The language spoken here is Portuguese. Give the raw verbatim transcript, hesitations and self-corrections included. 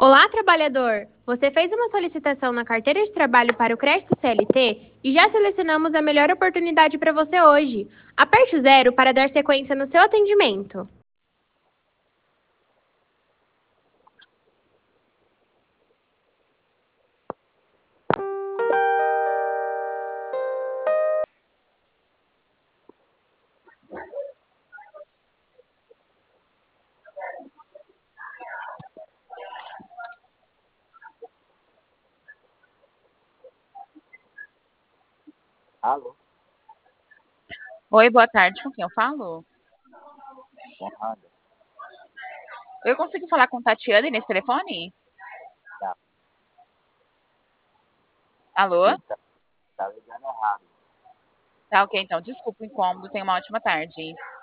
Olá, trabalhador! Você fez uma solicitação na carteira de trabalho para o crédito C L T e já selecionamos a melhor oportunidade para você hoje. Aperte o zero para dar sequência no seu atendimento. Alô, Oi, boa tarde. Com quem eu falo? Conrado. Eu consigo falar com Tatiane nesse telefone? Tá, Alô? sim, tá, tá ligando errado. Tá, ok, então. Desculpa o incômodo. Tenha uma ótima tarde.